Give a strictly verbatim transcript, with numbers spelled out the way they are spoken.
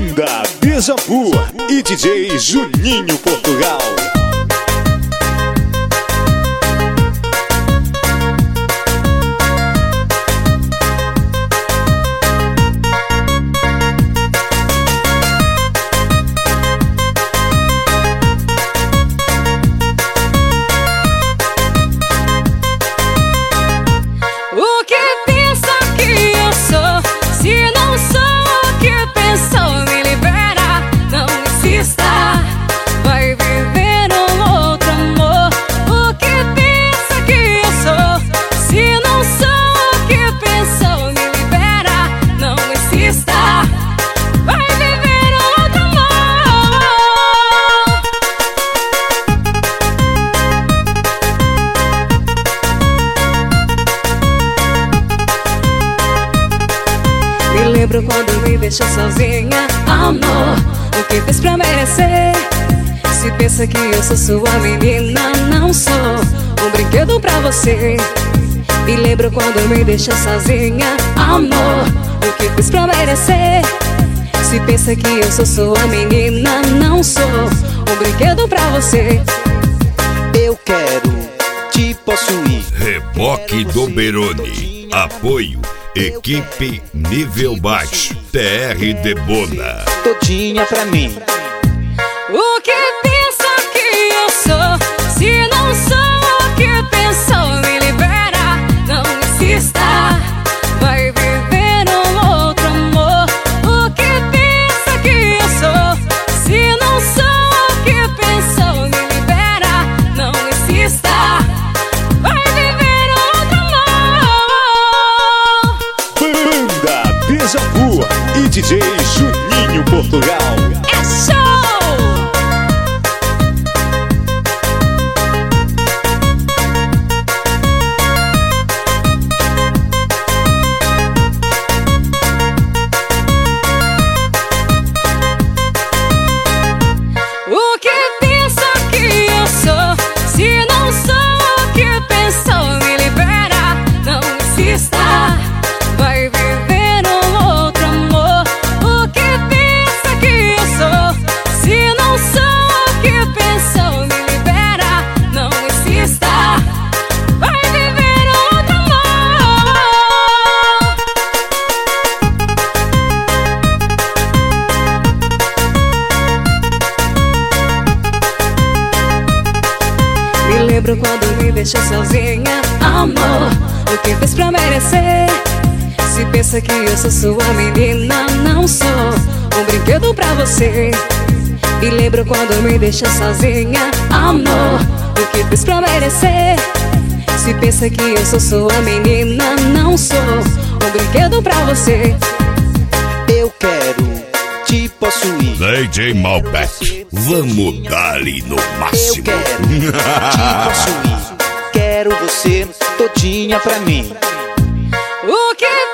Banda Beija-Flor e D J Juninho Portugal. O que pensa que eu sou? Se não sou o que pensou, me libera, não insista. Vai viver um outro amor. O que pensa que eu sou? Se não sou o que pensou, me libera, não insista. Vai viver outro amor. Me lembro quando me deixou sozinha, amor. O que fez pra merecer? Se pensa que eu sou sua menina, não sou um brinquedo pra você. Me lembro quando me deixou sozinha, amor. O que fez pra merecer? Se pensa que eu sou sua menina, não sou um brinquedo pra você. Eu quero te possuir. Reboque do Beroni. Apoio Equipe Nível Baixo T R Debona. Todinha pra mim. O que pensa que eu sou? Se não sou o que pensou, me libera, não insista. Vai viver um outro amor. O que pensa que eu sou? Se não sou o que pensou, me libera, não insista. Vai viver outro amor. Banda Beija-Flor e D J Juninho Portugal. É show! O que pensa que eu sou? Se não sou o que pensou, me libera, não insista. Vai viver um outro amor. O que pensa que eu sou? Se não sou o que pensou, me libera, não insista. Vai viver outro amor. Me lembro quando me deixou sozinha, amor. O que fez pra merecer? Se pensa que eu sou sua menina, não sou um brinquedo pra você. Me lembro quando me deixou sozinha, amor. O que fez pra merecer? Se pensa que eu sou sua menina, não sou um brinquedo pra você. Eu quero te possuir. D J Malbec, vamos dar-lhe no Eu máximo. quero te possuir. Quero você todinha pra mim. O que